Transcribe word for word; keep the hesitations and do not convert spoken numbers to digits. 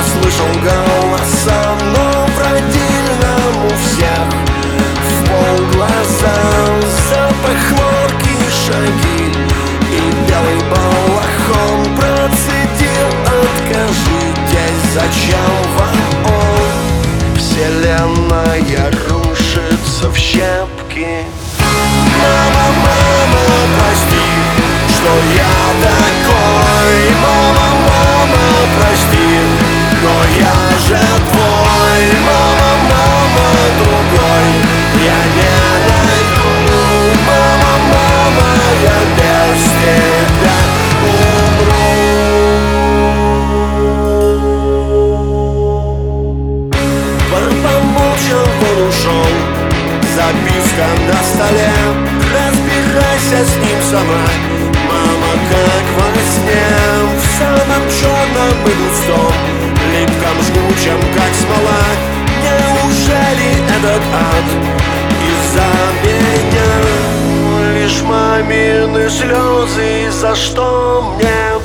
слышал голоса, но в родильном у всех в полглаза запах хлорки и шаги, и белый балахон процедил: откажитесь, зачем вам он? Вселенная рушится в щепки. Мама, мама, прости, что я такой. Мама, мама, прости, но я же твой. Мама, мама, другой я не найду. Мама, мама, я без тебя умру. Папа молча вон ушел, записка на столе: разбирайся с ним сама, мама, как во сне. В самом черном и густом, липком, жгучем, как смола. Неужели этот ад из-за меня? Лишь мамины слезы, за что мне